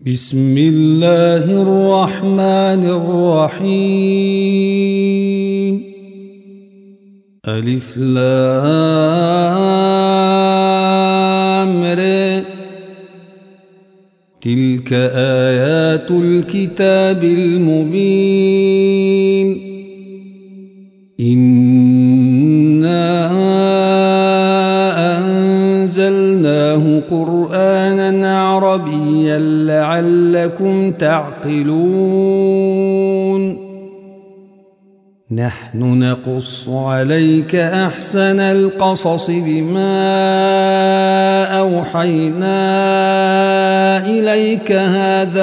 بسم الله الرحمن الرحيم. ألف لام ر. تلك آيات الكتاب المبين. إنا أنزلناه قرآنا عربيا لعلكم تعقلون. نحن نقص عليك أحسن القصص بما أوحينا إليك هذا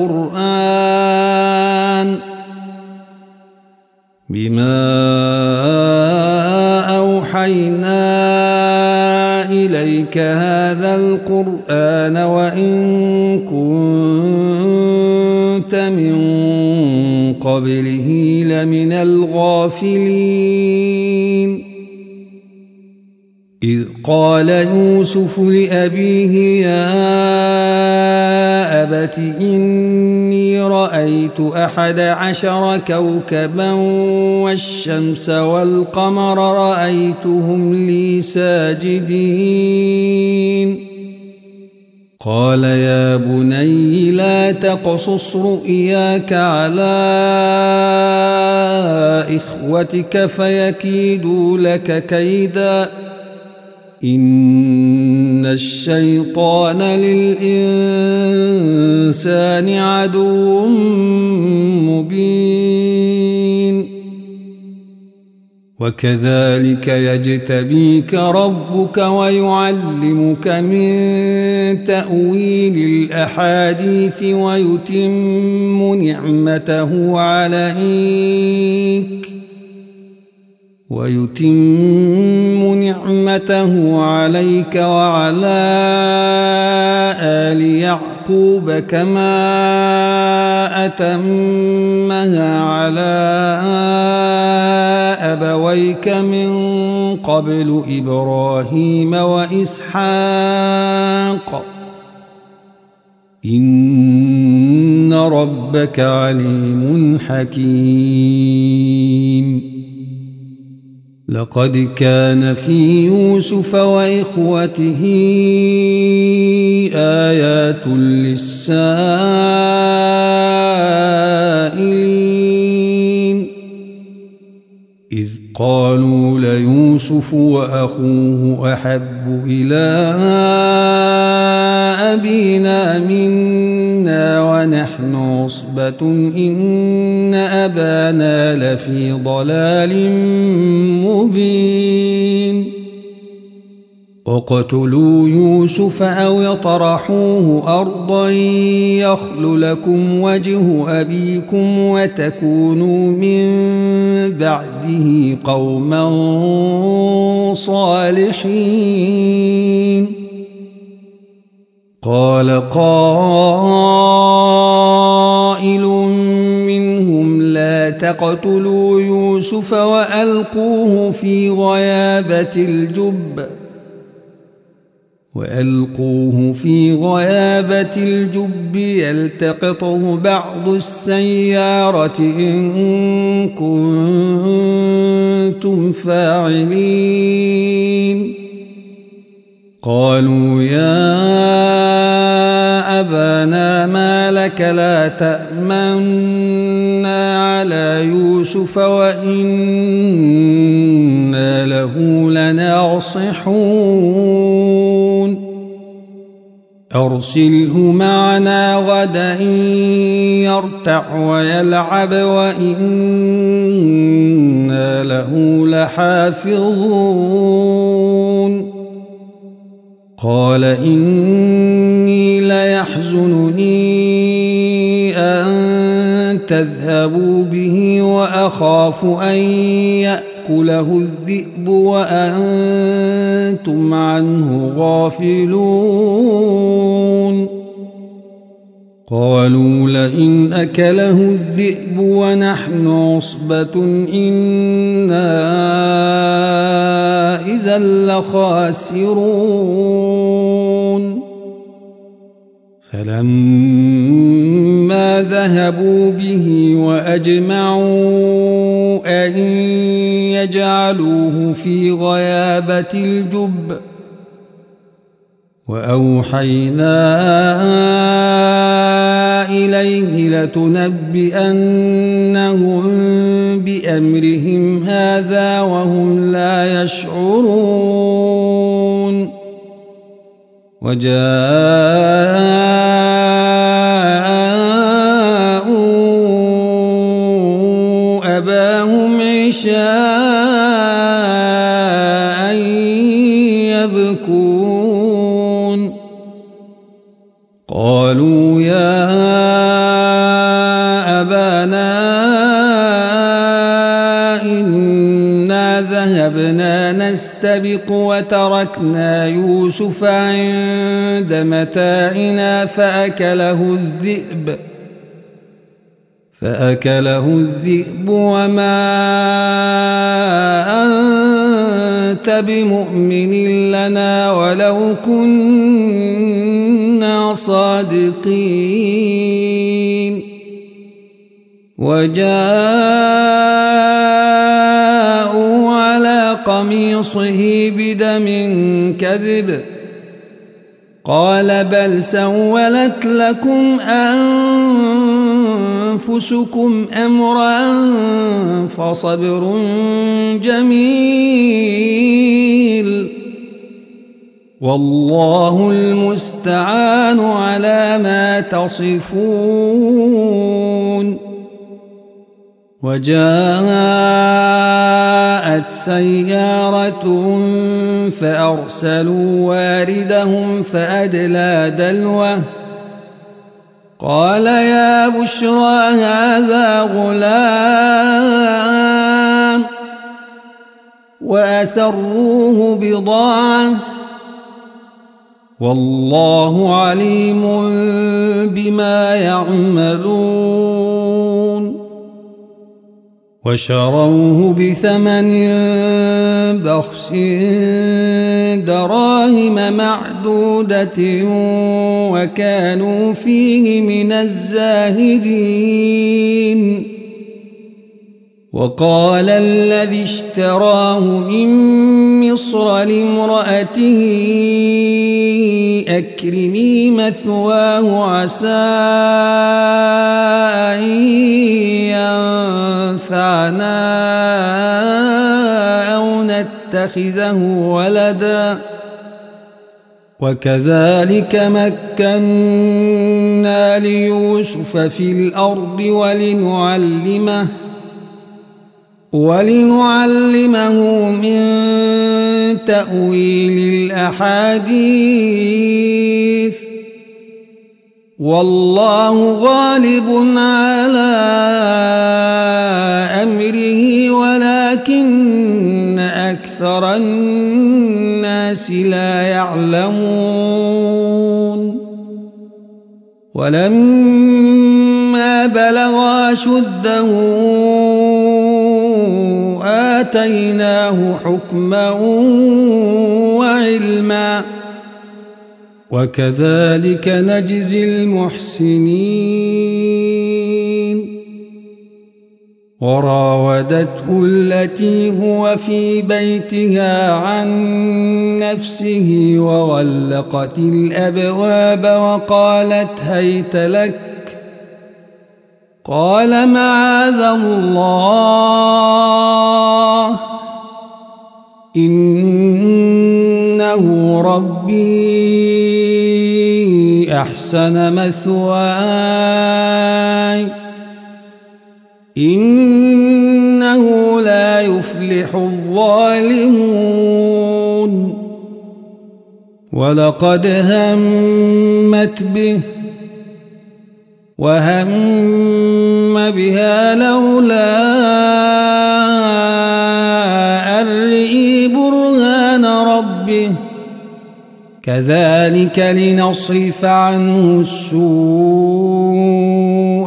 القرآن وإن كنت من قبله لمن الغافلين. إذ قال يوسف لأبيه يا أبت إني رأيت 11 كوكبا والشمس والقمر رأيتهم لي ساجدين. قال يا بني لا تقصص رؤياك على إخوتك فيكيدوا لك كيدا إن الشيطان للإنسان عدو مبين. وكذلك يجتبيك ربك ويعلمك من تأويل الأحاديث ويتم نعمته عليك وعلى آل يعقوب كما أتمها على أبويك من قبل إبراهيم وإسحاق إن ربك عليم حكيم. لقد كان في يوسف وإخوته آيات للسائلين إذ قالوا ليوسف وأخوه أحب إلى أبينا منا ونحن عصبة إن أبانا لفي ضلال مبين. اقتلوا يوسف أو اطرحوه أرضا يخل لكم وجه أبيكم وتكونوا من بعده قوما صالحين. قال قائل منهم لا تقتلوا يوسف وألقوه في غيابة الجب يلتقطه بعض السيارة إن كنتم فاعلين. قالوا يا أبانا ما لك لا تأمنا على يوسف وإنا له لناصحون. أرسله معنا غدا يرتع ويلعب وإنا له لحافظون. قال إني ليحزنني أن تذهبوا به وأخاف أن يأكله الذئب وأنتم عنه غافلون. قالوا لئن أكله الذئب ونحن عصبة إنا إذا لخاسرون. فلما ذهبوا به وأجمعوا أن يجعلوه في غيابة الجب وأوحينا إليه لتنبئنهم بأمرهم هذا وهم لا يشعرون وجاءوا أباهم عشاء يبكون قالوا يا أبانا إنا ذهبنا نستبق وتركنا يوسف عند متاعنا فأكله الذئب وما أنت بمؤمن لنا ولو كنا صادقين وجاءوا على قميصه بدم كذب قال بل سولت لكم أنفسكم أمرا فصبر جميل والله المستعان على ما تصفون وجاءت سيارة فأرسلوا واردهم فأدلى دلوه قال يا بشرى هذا غلام وأسروه بضاعة والله عليم بما يعملون وشروه بثمن بخس دراهم معدودة وكانوا فيه من الزاهدين وقال الذي اشتراه من مصر لامرأته أكرمي مثواه عسى أن ينفعنا أو نتخذه ولدا وكذلك مكنا ليوسف في الأرض ولنعلمه من تأويل الأحاديث والله غالب على أمره ولكن أكثر الناس لا يعلمون ولما بلغ أشده آتيناه حكما وعلما وكذلك نجزي المحسنين وراودته التي هو في بيتها عن نفسه وغلقت الأبواب وقالت هيت لك قال معاذ الله إنه ربي أحسن مثواي إنه لا يفلح الظالمون ولقد همت به وهم بها لولا أن رأى برهان ربه كذلك لنصرف عنه السوء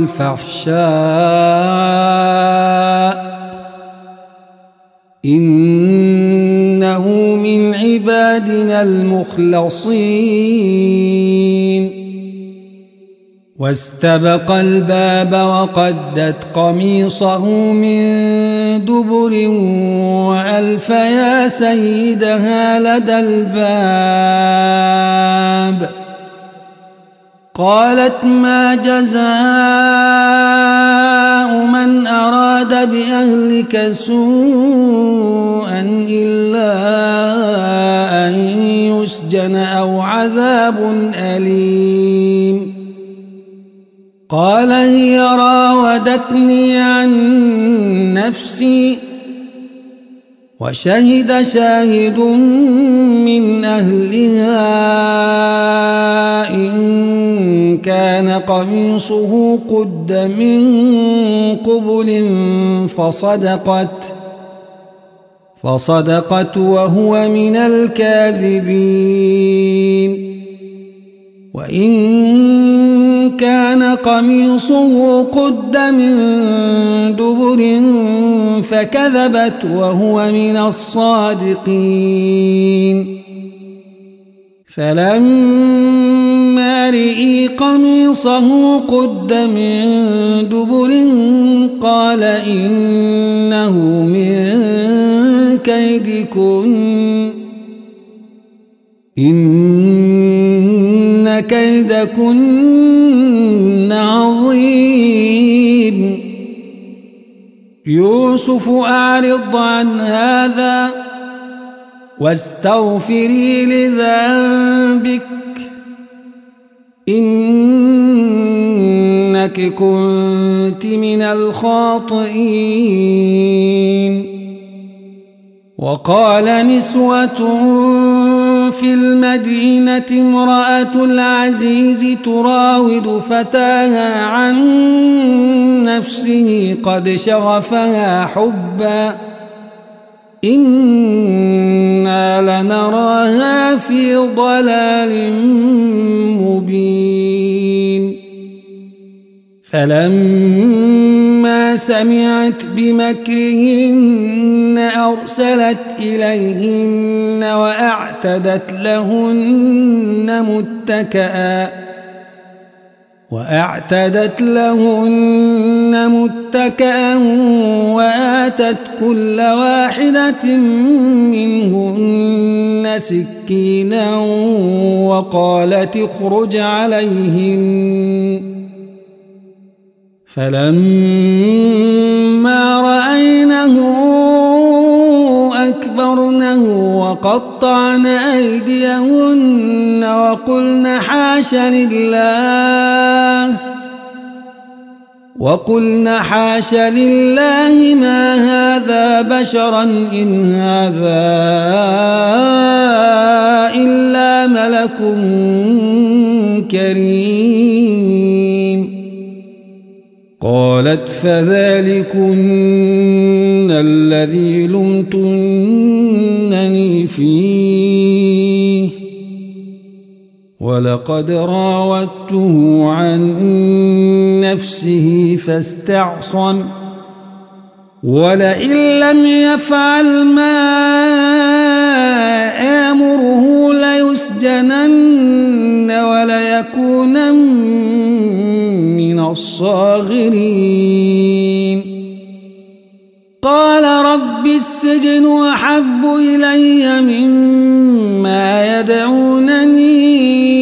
والفحشاء إنه من عبادنا المخلصين واستبق الباب وقدت قميصه من دبر وألف يا سيدها لدى الباب. قالت ما جزاء من أراد بأهلك سوءا إلا أن يسجن أو عذاب أليم. قال هي راودتني عن نفسي وشهد شاهد من أهلها إن كان قميصه قد من قبل فصدقت وهو من الكاذبين. وإن كان قميصه قد من دبر فكذبت وهو من الصادقين. فلما رئي قميصه قد من دبر قال إنه من كيدكن إن كيدكن عظيم. يوسف أعرض عن هذا واستغفري لذنبك إنك كنت من الخاطئين. وقال نسوة في المدينة امرأة العزيز تراود فتاها عن نفسه قد شغفها حبا إنا لنراها في ضلال مبين. فلما سمعت بمكرهن أرسلت إليهن وأعتدت لهن متكأ وآتت كل واحدة منهن سكينا وقالت اخرج عليهن. فلما رأينه أكبرنه وقطعن أيديهن وقلن حاش لله ما هذا بشرا إن هذا إلا ملك كريم. قالت فذلكن الذي لمتنني فيه ولقد راودته عن نفسه فاستعصم ولئن لم يفعل ما آمره ليسجنن وليكونن من الصاغرين. قال رب السجن أحب إلي مما يدعونني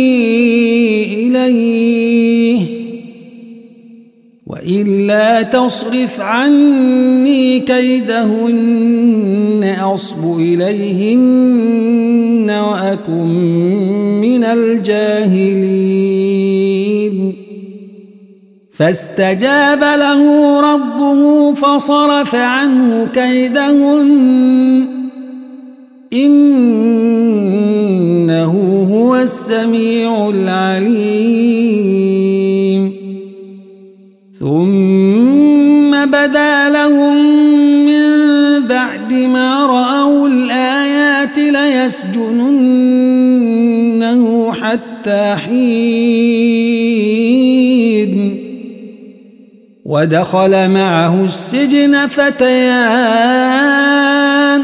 إليه وإلا تصرف عني كيدهن أصب إليهن وأكن من الجاهلين. فاستجاب له ربه فصرف عنه كيدهن إنه هو السميع العليم. ثم بدا لهم من بعد ما رأوا الآيات ليسجننه حتى حين. ودخل معه السجن فتيان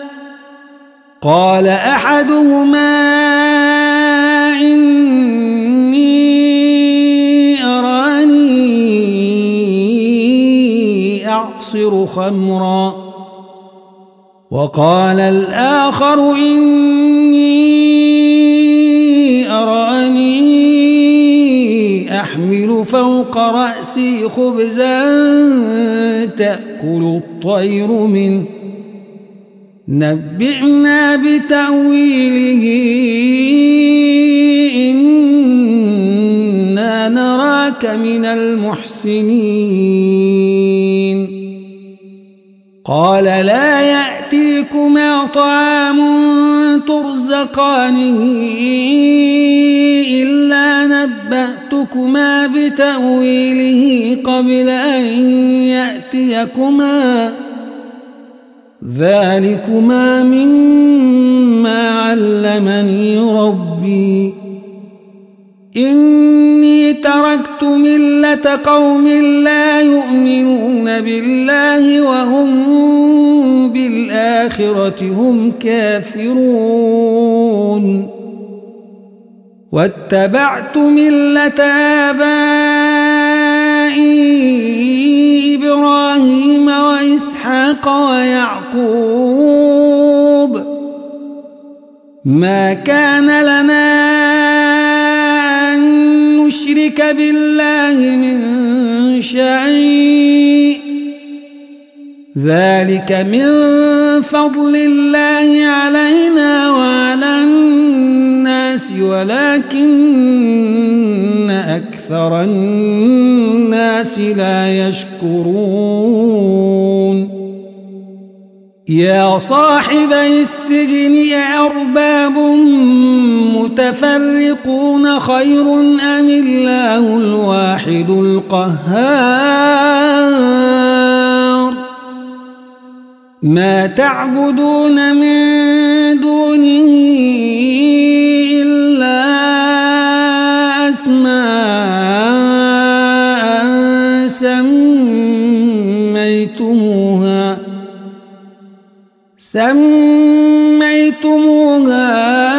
قال أحدهما إني أراني يعصر خمرا. وقال الآخر إني أراني أحمل فوق رأسي خبزا تأكل الطير منه نبئنا بتأويله إنا نراك من المحسنين. قال لا يأتيكما طعام ترزقانه إلا نبأتكما بتأويله قبل أن يأتيكما ذلكما مما علمني ربي إني تركت ملة قوم لا يؤمنون بالله وهم بالآخرة هم كافرون واتبعت ملة آبائي إبراهيم وإسحاق ويعقوب ما كان لنا أن نشرك بالله من شيء ذلك من فضل الله علينا وعلى الناس ولكن أكثر الناس لا يشكرون. يا صاحبي السجن أأرباب متفرقون خير أم الله الواحد القهار ما تعبدون من دونه إلا أسماء سميتموها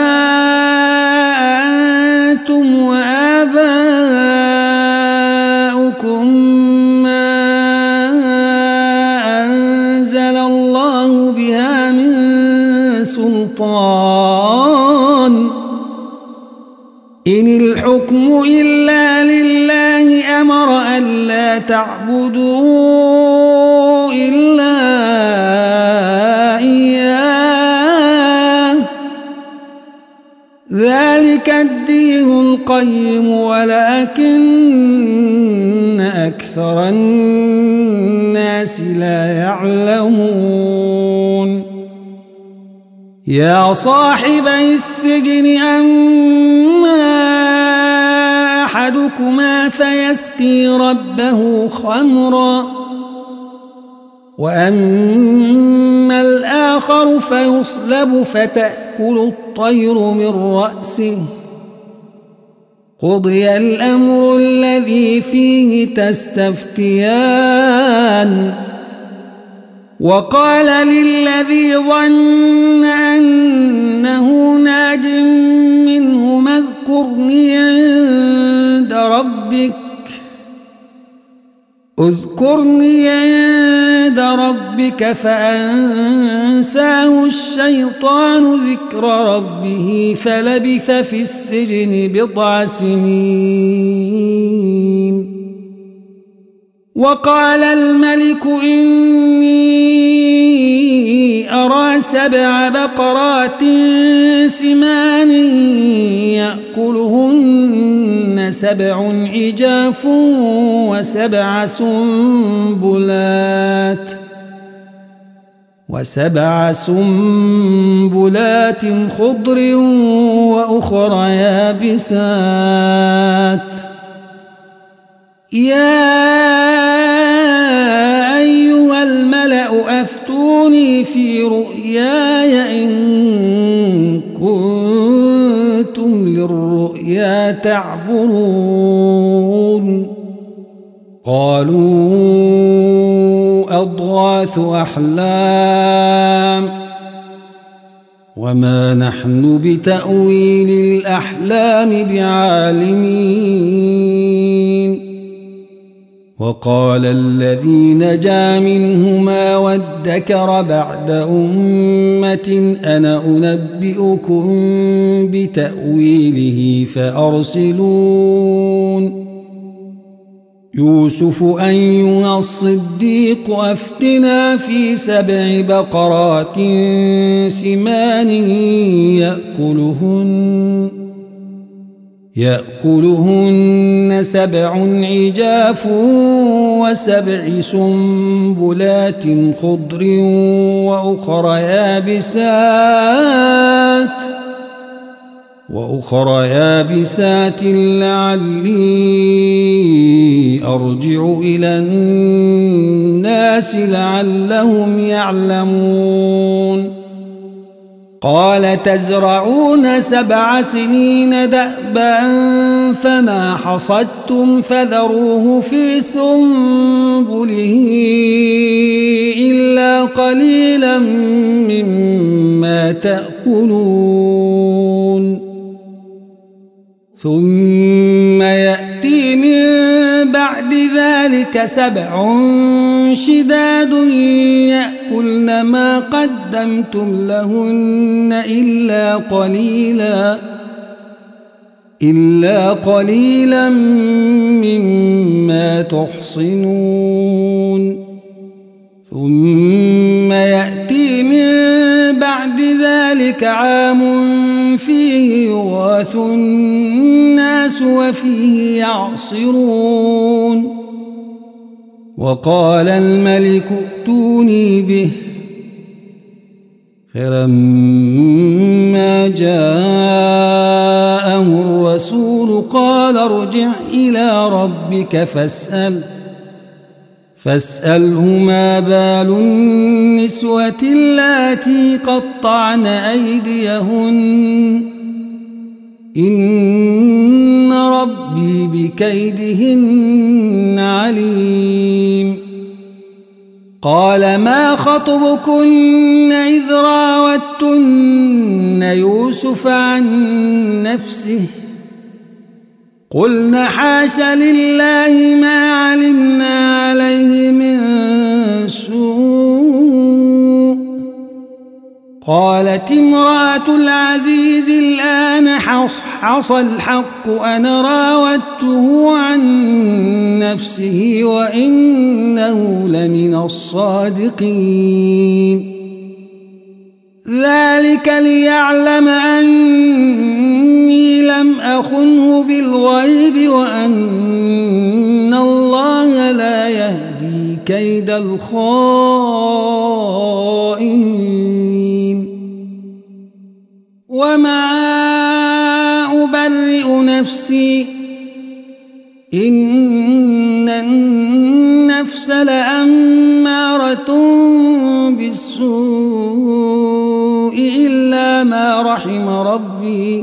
أنتم وآباؤكم ما أنزل الله بها من سلطان إن الحكم إلا لله أمر ألا تعبدوا إلا إياه ذلك الدين القيم ولكن أكثر الناس لا يعلمون. يا صاحبي السجن أما أحدكما فيسقي ربه خمرا وأما الآخر فيصلب فتأكل الطير من رأسه قضي الأمر الذي فيه تستفتيان. وقال للذي ظن أنه ناج منهما اذكرني عند ربك فأنساه الشيطان ذكر ربه فلبث في السجن بضع سنين. وقال الملك إني أرى 7 بقرات سمان يأكلهن 7 عجاف و7 سنبلات خضر وأخرى يابسات. يا أيها الملأ أفتوني في رؤياي إن كنتم للرؤيا تعبرون. قالوا أضغاث أحلام وما نحن بتأويل الأحلام بعالمين. وقال الذي نجا منهما وادكر بعد أمة أنا أنبئكم بتأويله فأرسلون يوسف أيها الصديق أفتنا في 7 بقرات سمان يأكلهن 7 عجاف و7 سنبلات خضر وأخر يابسات لعلي أرجع إلى الناس لعلهم يعلمون قال تزرعون 7 سنين دأبا فما حصدتم فذروه في سنبله إلا قليلا مما تأكلون ثم يأتي من بعد ذلك 7 شداد يأكلن ما قدمتم لهن إلا قليلا مما تحصنون ثم يأتي من بعد ذلك عام فيه يغاث الناس وفيه يعصرون وقال الملك ائتوني به فلما جاءه الرسول قال ارجع إلى ربك فاسأله ما بال النسوة اللاتي قطعن أيديهن إن ربي بكيدهن عليم قال ما خطبكن إذ راوتن يوسف عن نفسه قلن حاش لله ما علمنا عليه من سوء قالت امرأة العزيز الآن حصحص الحق أنا راودته عن نفسه وإنه لمن الصادقين ذلك ليعلم أني لم أخنه بالغيب وأن الله لا يهدي كيد الخائنين وما أبرئ نفسي إن النفس لأمارة بالسوء إلا ما رحم ربي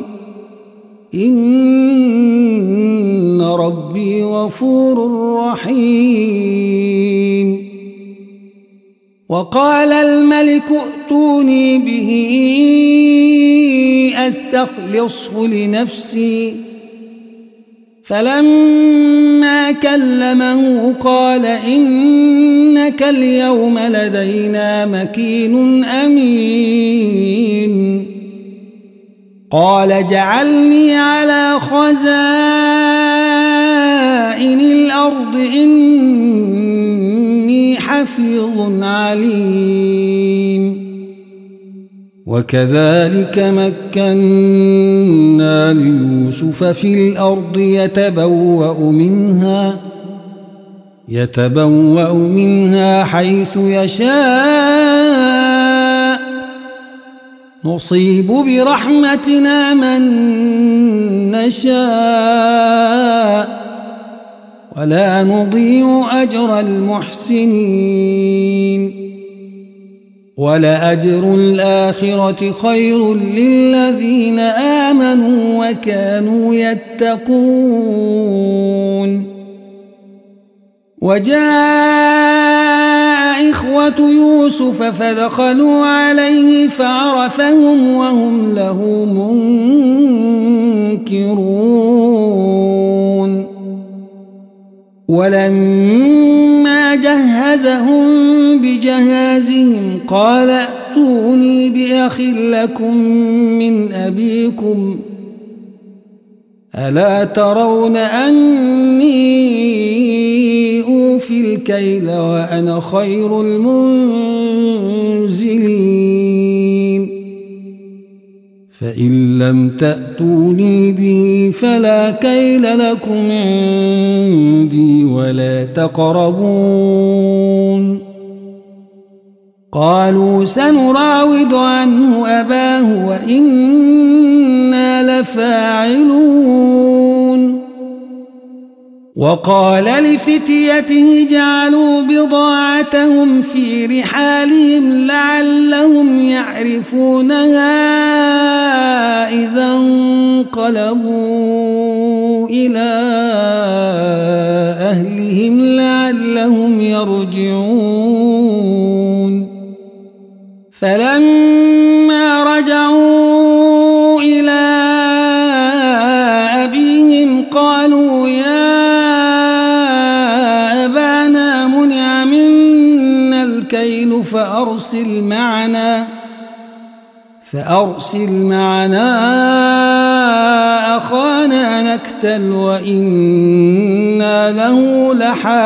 إن ربي غفور رحيم وقال الملك ائتوني به أستخلصه لنفسي فلما كلمه قال إنك اليوم لدينا مكين أمين قال جعلني على خزائن الأرض إني حفيظ عليم وكذلك مكنا ليوسف في الأرض يتبوأ منها حيث يشاء نصيب برحمتنا من نشاء ولا نضيع أجر المحسنين ولأجر الآخرة خير للذين آمنوا وكانوا يتقون وجاء إخوة يوسف فدخلوا عليه فعرفهم وهم له منكرون ولما جهزهم بجهازهم قال ائتوني بأخ لكم من أبيكم ألا ترون أني أوفي الكيل وأنا خير المنزلين فإن لم تأتوني به فلا كيل لكم عندي ولا تقربون قالوا سنراود عنه أباه وإنا لفاعلون وقال لفتيته جعلوا بضاعتهم في رحالهم لعلهم يعرفونها إذا انقلبوا إلى أهلهم لعلهم يرجعون فلما رجعوا إلى أبيهم قالوا يا أبانا منع منا الكيل فأرسل معنا أخانا نكتل وإنا له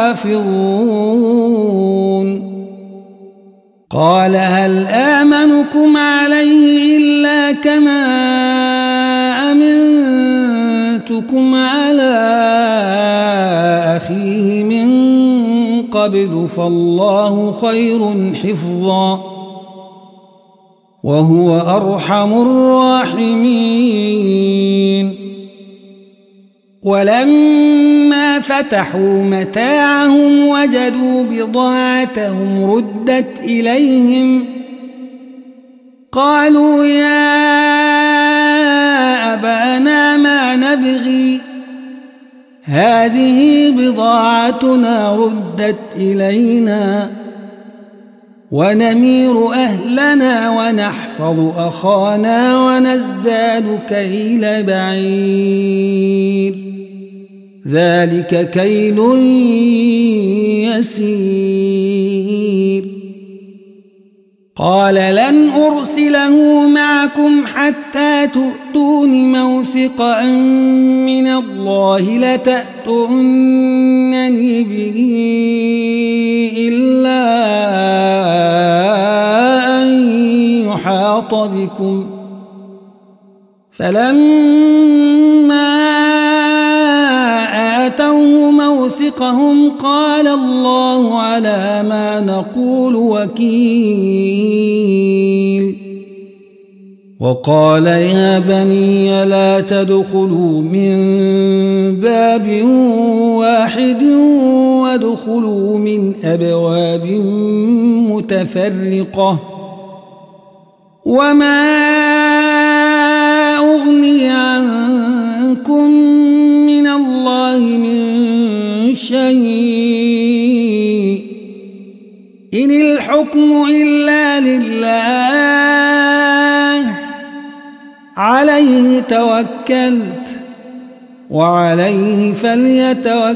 لحافظون قال هل آمنكم عليه إلا كما أمنتكم على أخيه من قبل فالله خير حفظا وهو أرحم الراحمين ولما فتحوا متاعهم وجدوا بضاعتهم ردت إليهم قالوا يا أبانا ما نبغي هذه بضاعتنا ردت إلينا ونمير أهلنا ونحفظ أخانا ونزداد كيل بعير ذلك كيل يسير قال لن أرسله معكم حتى تؤتون موثقا من الله لتأتونني به إلا أن يحاط بكم فلما آتوه موثقهم قال الله على ما نقول وكيل وقال يا بني لا تدخلوا من باب واحد وادخلوا من أبواب متفرقة وما أغني عنكم من الله من شيء إن الحكم إلا لله عليه توكلت وعليه فليتوكل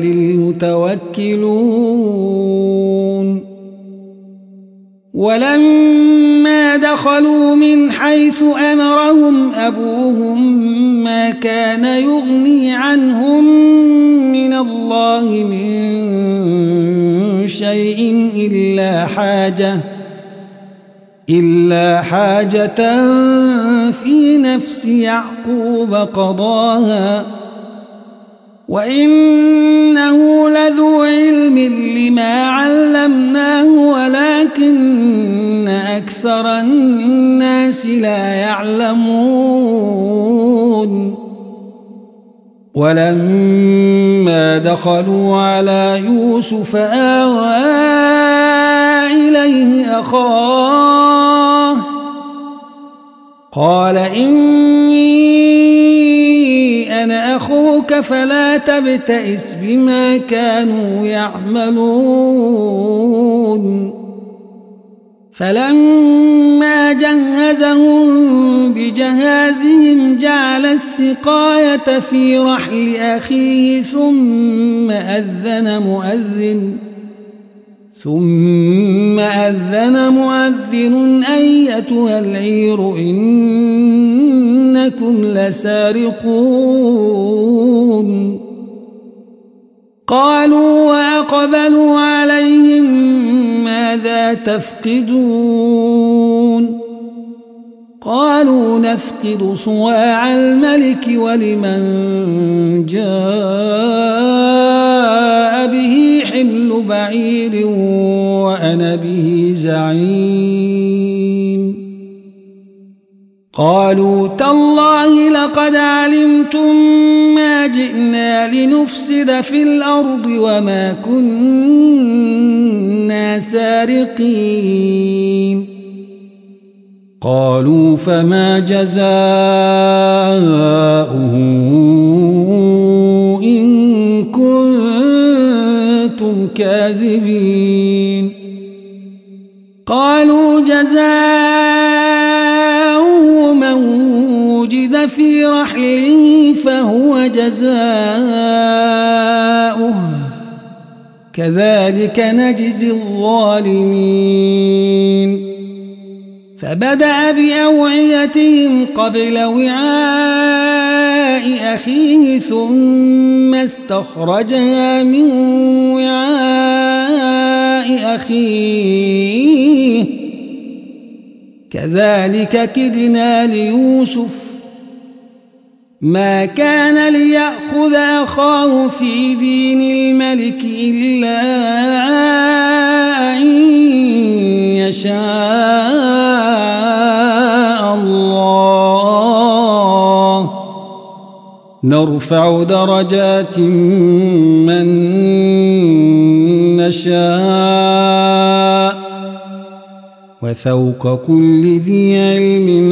المتوكلون ولما دخلوا من حيث أمرهم أبوهم ما كان يغني عنهم من الله من شيء إلا حاجة في نفس يعقوب قضاها وإنه لذو علم لما علمناه ولكن أكثر الناس لا يعلمون ولما دخلوا على يوسف آوى إليه أخاه قال إني أنا أخوك فلا تبتئس بما كانوا يعملون فلما جهزهم بجهازهم جعل السقاية في رحل أخيه ثم أذن مؤذن أيتها العير إنكم لسارقون قالوا وأقبلوا عليهم ماذا تفقدون قالوا نفقد صواع الملك ولمن جاء به حمل بعير وأنا به زعيم قالوا تالله لقد علمتم ما جئنا لنفسد في الأرض وما كنا سارقين قالوا فما جزاؤه إن كنتم كاذبين قالوا جزاؤه من وجد في رحله فهو جزاؤه كذلك نجزي الظالمين فبدأ بأوعيتهم قبل وعاء أخيه ثم استخرجها من وعاء أخيه كذلك كدنا ليوسف ما كان ليأخذ أخاه في دين الملك إلا أن يشاء الله نرفع درجات من نشاء وفوق كل ذي علم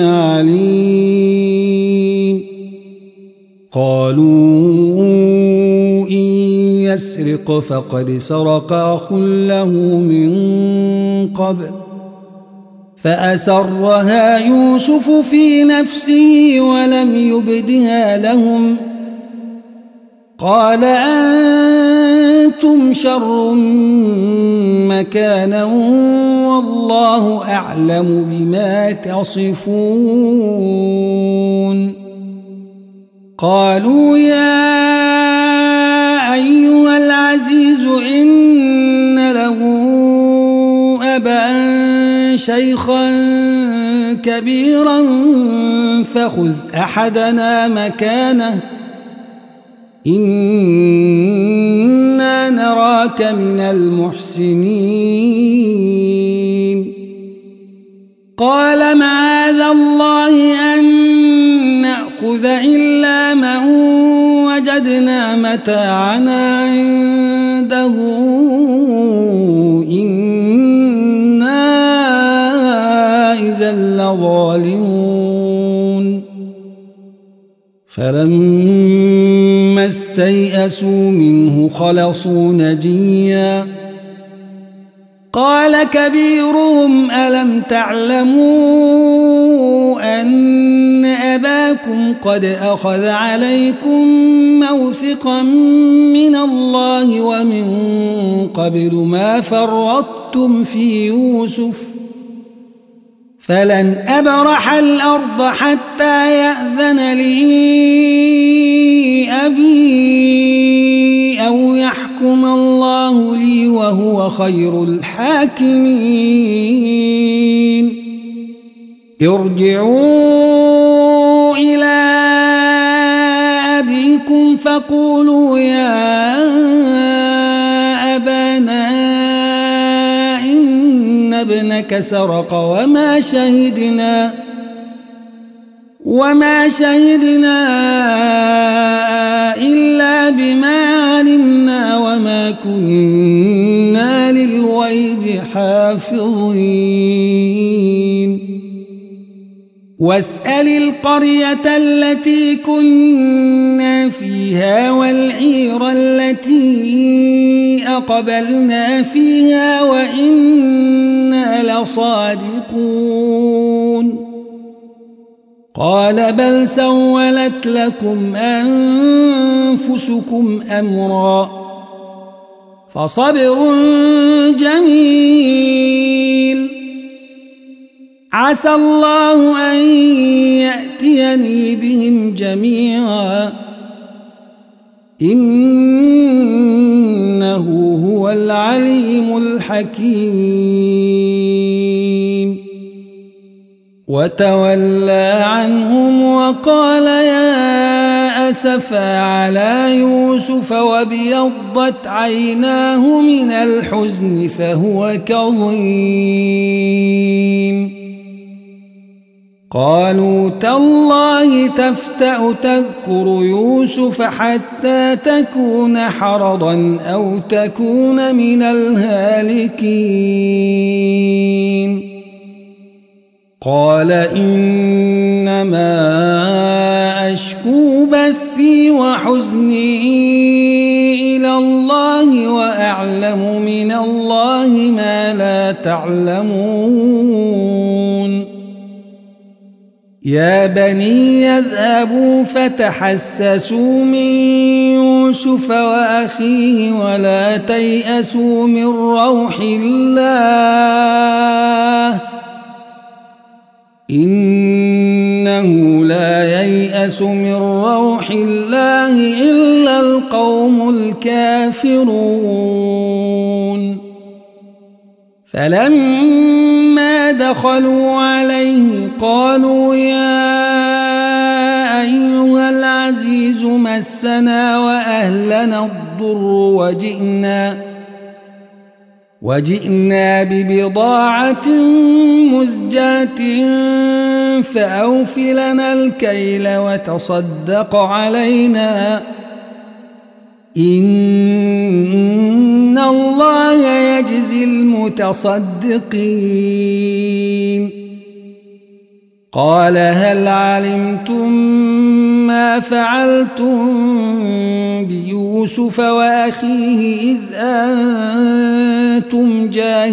عليم قالوا إن يسرق فقد سرق أخ له من قبل فأسرها يوسف في نفسه ولم يبدها لهم قال أنتم شر مكانا والله أعلم بما تصفون قالوا يا أيها العزيز إن له أبا شيخا كبيرا فخذ أحدنا مكانه إنا نراك من المحسنين قال معاذ الله أن نأخذ إلا من وجدنا متاعنا عنده إنا إذا لظالمون فلما استيئسوا منه خلصوا نجيا قال كبيرهم ألم تعلموا أن أباكم قد أخذ عليكم موثقا من الله ومن قبل ما فرطتم في يوسف فلن أبرح الأرض حتى يأذن لي أبي أو يحكم الله لي وهو خير الحاكمين ارجعوا إلى أبيكم فقولوا يا أبانا إن ابنك سرق وما شهدنا إلا بما علمنا وما كنا للغيب حافظين واسأل القرية التي كنا فيها والعير التي أقبلنا فيها وإنا لصادقون قال بل سولت لكم أنفسكم أمرا فصبر جميل عسى الله أن يأتيني بهم جميعا إنه هو العليم الحكيم وتولى عنهم وقال يا أسفا على يوسف وابيضت عيناه من الحزن فهو كظيم قالوا تالله تفتأ تذكر يوسف حتى تكون حرضا أو تكون من الهالكين قال إنما أشكو بثي وحزني إلى الله وأعلم من الله ما لا تعلمون يا بني يذهبوا فتحسسوا من يوسف وأخيه ولا تيأسوا من روح الله إنه لا ييأس من روح الله إلا القوم الكافرون فلما دخلوا عليه قالوا يا أيها العزيز مسنا وأهلنا الضر وجئنا ببضاعة مزجاة فأوف لنا الكيل وتصدق علينا إن الله يجزي المتصدقين قال هل علمتم ما فعلتم بيوسف وأخيه إذ أنتم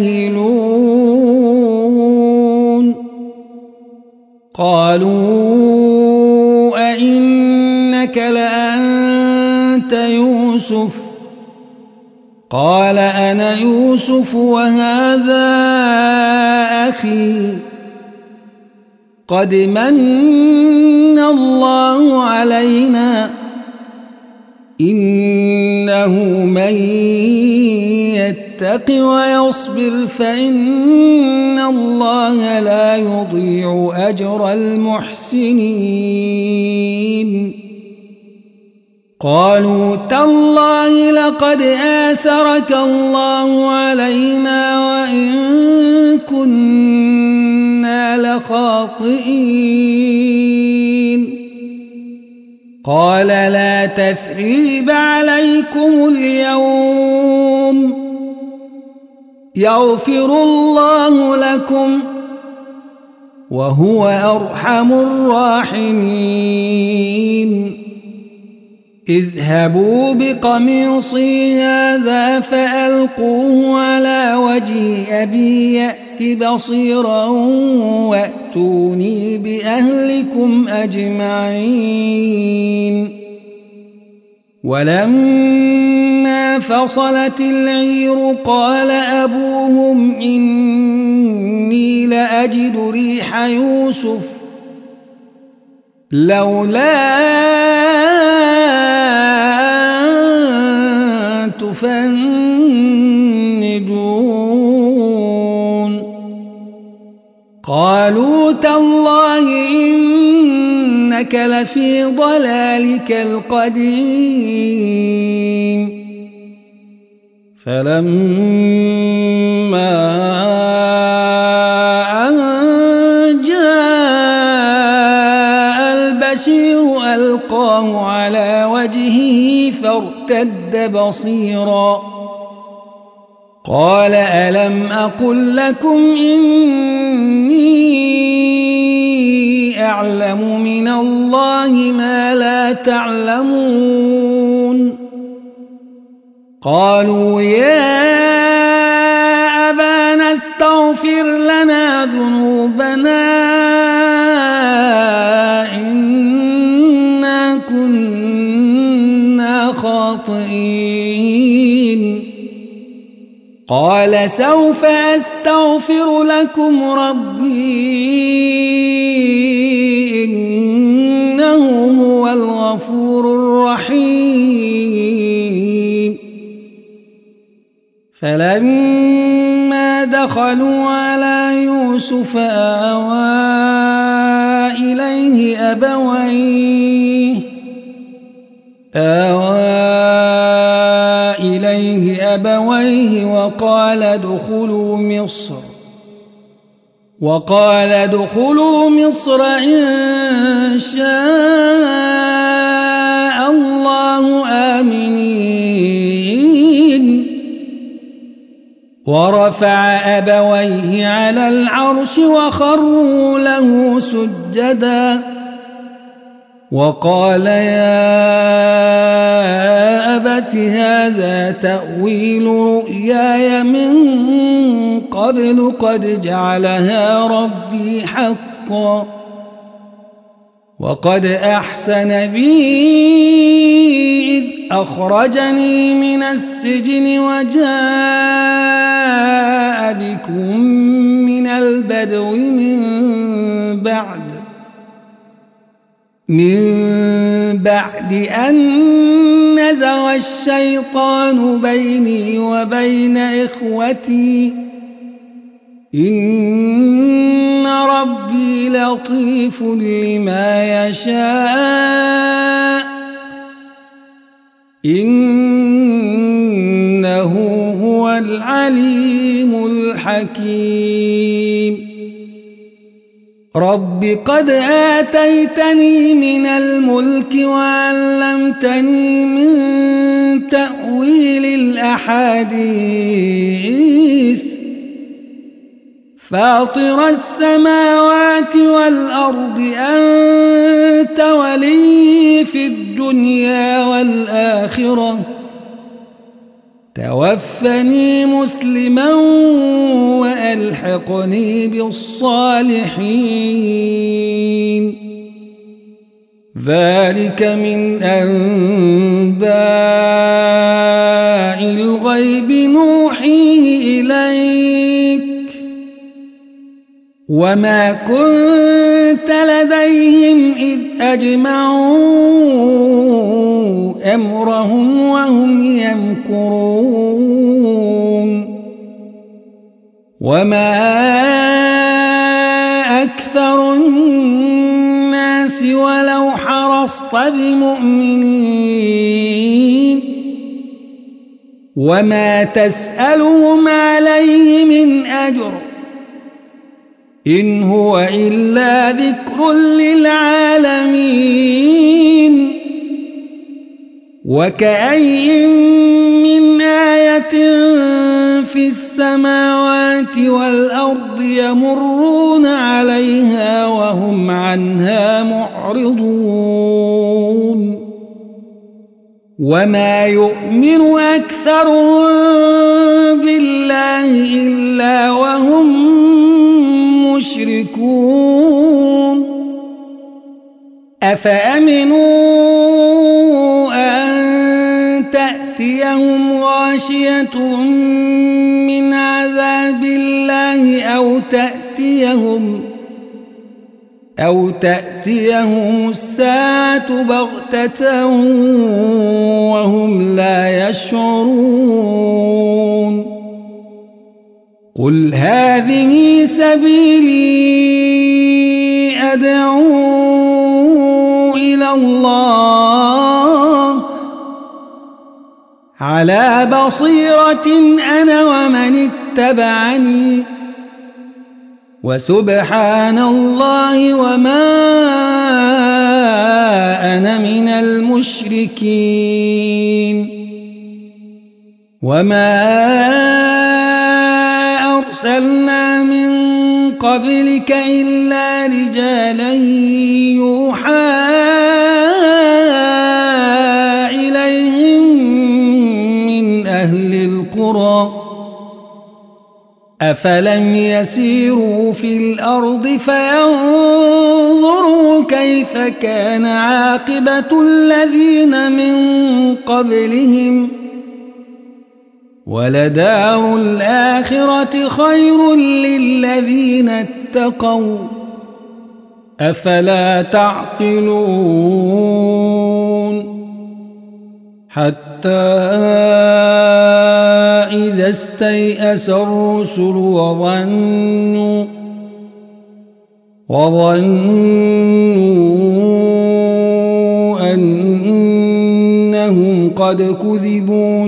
جاهلون قالوا أئنك لأنت يوسف قال أنا يوسف وهذا أخي قد من الله علينا إنه من يتق ويصبر فإن الله لا يضيع أجر المحسنين قالوا تالله لقد آثرك الله علينا وإن كنا لخاطئين قال لا تثريب عليكم اليوم يغفر الله لكم وهو أرحم الراحمين اذهبوا بقميصي هذا فألقوه على وجه أبي يأت بصيرا وأتوني بأهلكم أجمعين ولما فصلت العير قال أبوهم إني لأجد ريح يوسف لولا تفندون قالوا تالله إنك لفي ضلالك القديم فلما أن جاء البشير ألقاه على وجهه فارتد بصيرا قال ألم أقل لكم إني أعلم من الله ما لا تعلمون قالوا يا أبانا استغفر لنا ذنوبنا إنا كنا خاطئين قال سوف أستغفر لكم ربي إنه هو الغفور الرحيم فلما دخلوا على يوسف آوى إليه أبويه وقال ادخلوا مصر إن شاء الله آمنين ورفع أبويه على العرش وخروا له سجدا وقال يا أبت هذا تأويل رؤياي من قبل قد جعلها ربي حقا وقد أحسن بي إذ أخرجني من السجن وجاء بكم من البدو من بعد أن نزغ الشيطان بيني وبين إخوتي إن ربي لطيف لما يشاء إنه هو العليم الحكيم رب قد آتيتني من الملك وعلمتني من تأويل الأحاديث فاطر السماوات والأرض أنت ولي في الدنيا والآخرة توفني مسلما وألحقني بالصالحين ذلك من أنباء الغيب نوحيه إليك وما كنت لديهم إذ أجمعوا أمرهم وهم يمكرون وما أكثر الناس ولو حرصت بمؤمنين وما تسألهم عليه من أجر إن هو إلا ذكر للعالمين وكأي من آية في السماوات والأرض يمرون عليها وهم عنها معرضون وما يؤمن أكثرهم بالله إلا وهم مشركون أفأمنوا أن تأتيهم غاشية من عذاب الله أو تأتيهم الساعة بغتة وهم لا يشعرون قل هذه سبيلي أدعو إلى الله على بصيرة أنا ومن اتبعني وسبحان الله وما أنا من المشركين وما أرسلنا من قبلك إلا رجالا يوحى إليهم من أهل القرى أفلم يسيروا في الأرض فينظروا كيف كان عاقبة الذين من قبلهم ولدار الآخرة خير للذين اتقوا أفلا تعقلون حتى إذا استيأس الرسل وظنوا أنهم قد كذبوا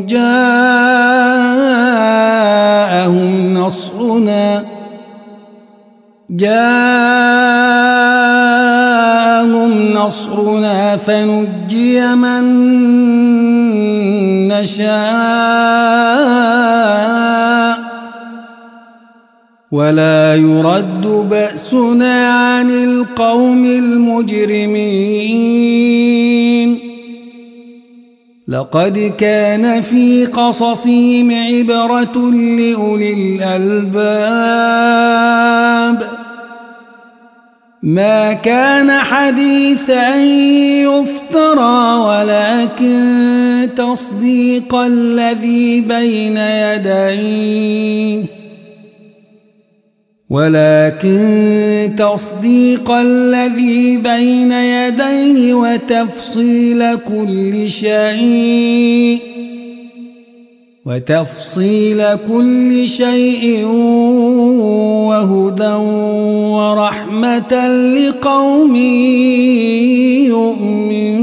جاءهم نصرنا فنجي من نشاء ولا يرد بأسنا عن القوم المجرمين لقد كان في قصصهم عبرة لأولي الألباب ما كان حديثا يفترى ولكن تصديق الذي بين يديه وتفصيل كل شيء وهدى ورحمة لقوم يؤمنون